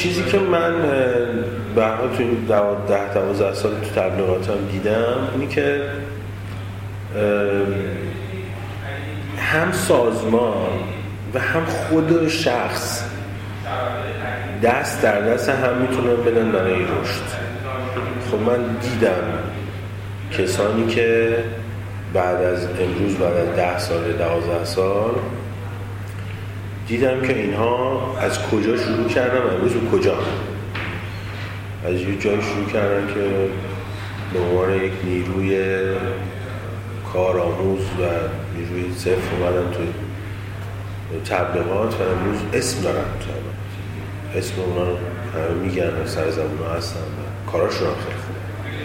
چیزی که من برها توی 10-12 سال تو تبلیغاتم دیدم اینی که هم سازمان و هم خود شخص دست در دست هم میتونن بدن برای رشد. خب من دیدم کسانی که بعد از امروز، بعد از 10 سال 12 سال دیدم که اینها از کجا شروع کردن و امروز به کجا، از یه جایی شروع کردن که به عنوان یک نیروی کارآموز و نیروی صفر اومدن توی تبلیغات و امروز اسم دارن، اسم اونا رو میگن و سر زبون ها هستن و کاراشون هم خیلی خوبه.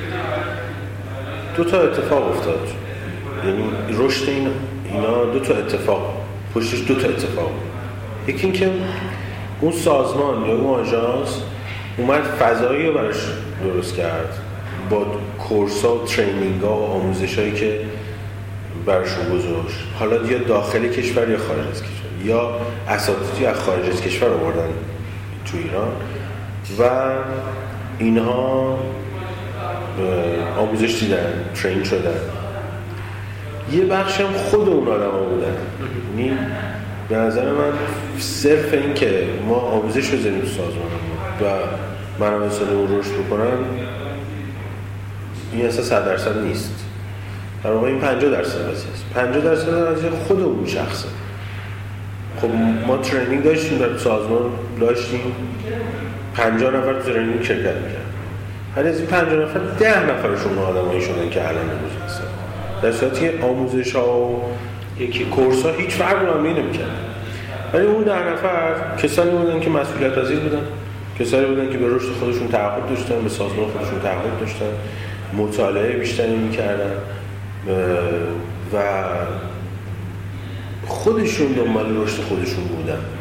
2 تا اتفاق افتاد، یعنی رشد اینا 2 تا اتفاق پشتش 2 تا اتفاق. یکی این که اون سازمان یا اون آژانس اومد فضایی رو براش درست کرد با کورس‌ها و ترینینگ‌ها و آموزش‌هایی که براشون گذاشت، حالا یا داخل کشور یا خارج از کشور، یا اساتیدی از خارج از کشور آوردن تو ایران و اینها آموزش دیدن، ترین شدن. یه بخش هم خود اون آدم ها بودن. یعنی به نظر من صرف این که ما آموزش بزنیم تو سازمانمون و منم اصلا اون رشد بکنم، این اصلا 100% نیست. در واقع این 50% است. 50% از خود اون شخصه. خب ما ترینینگ داشتیم در سازمان، داشتیم 50 نفر تو ترینینگ شرکت می‌کردن. ولی از این 50 نفر 10 نفرشون آدمایی شدن که الان امروز هستن. در صورتی که آموزش‌ها و یکی کورس‌ها هیچ فرقی هم نمی‌کردن. ولی اون 10 نفر کسانی بودن که مسئولیت پذیر بودن، کسانی بودن که به رشد خودشون تعهد داشتن، به سازمان خودشون تعهد داشتن، مطالعه بیشتری می‌کردن و خودشون دنبال رشد خودشون بودن.